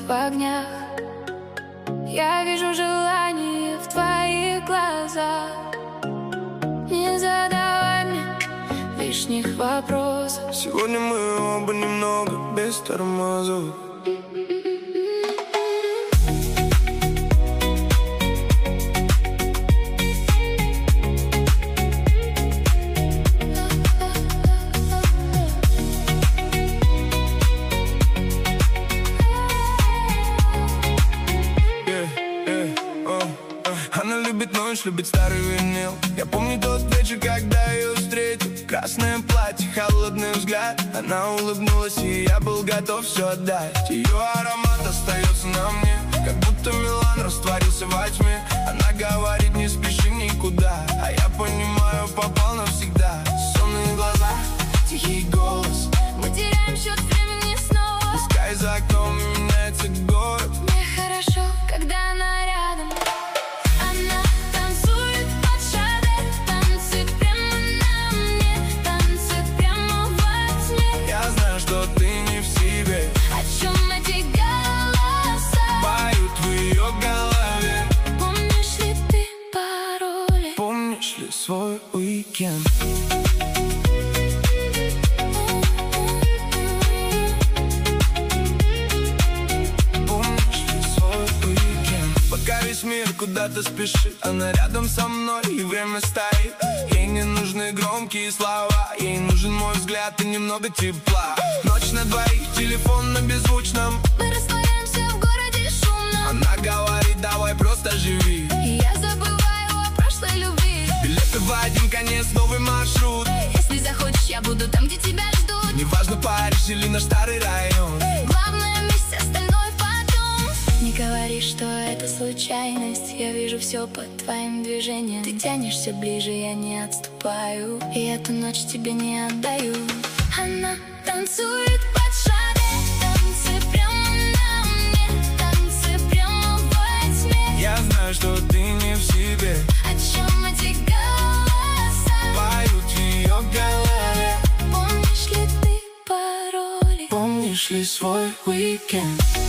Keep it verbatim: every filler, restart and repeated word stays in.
в огнях. Я вижу желание в твоих глазах. Не задавай мне лишних вопросов. Сегодня мы оба немного без тормозов. Она любит ночь, любит старый винил. Я помню тот вечер, когда ее встретил. Красное платье, холодный взгляд. Она улыбнулась, и я был готов все отдать. Ее аромат остается на мне, как будто Милан растворился во тьме. Она говорит, не спеши никуда, а я понимаю, попал навсегда. Сонные глаза, тихий голос. Мы теряем счет времени снова. Пускай за окном меняется город. Мне хорошо, когда она рядом. Что ты не в себе. О чем эти голоса поют в ее голове? Помнишь ли ты пароли? Помнишь ли свой уикенд? Помнишь ли свой уикенд? Пока весь мир куда-то спешит, она рядом со мной, и время стоит. Ей не нужны громкие слова, ей нужен мой взгляд и немного тепла. Ночь на двоих, телефон на беззвучном. Мы растворяемся в городе шумном. Она говорит, давай просто живи. И я забываю о прошлой любви. Билеты в один конец, новый маршрут. Если захочешь, я буду там, где тебя ждут. Неважно, Париж или наш старый район. Главное вместе, остальное потом. Не говори, что это случайность. Я вижу все по твоим движениям. Ты тянешься ближе, я не отступаю. И эту ночь тебе не отдаю. Она танцует под шаре, танцы прямо на мне, танцы прямо во тьме. Я знаю, что ты не в себе. О чем эти голоса поют в ее голове? Помнишь ли ты пароли? Помнишь ли свой уикенд?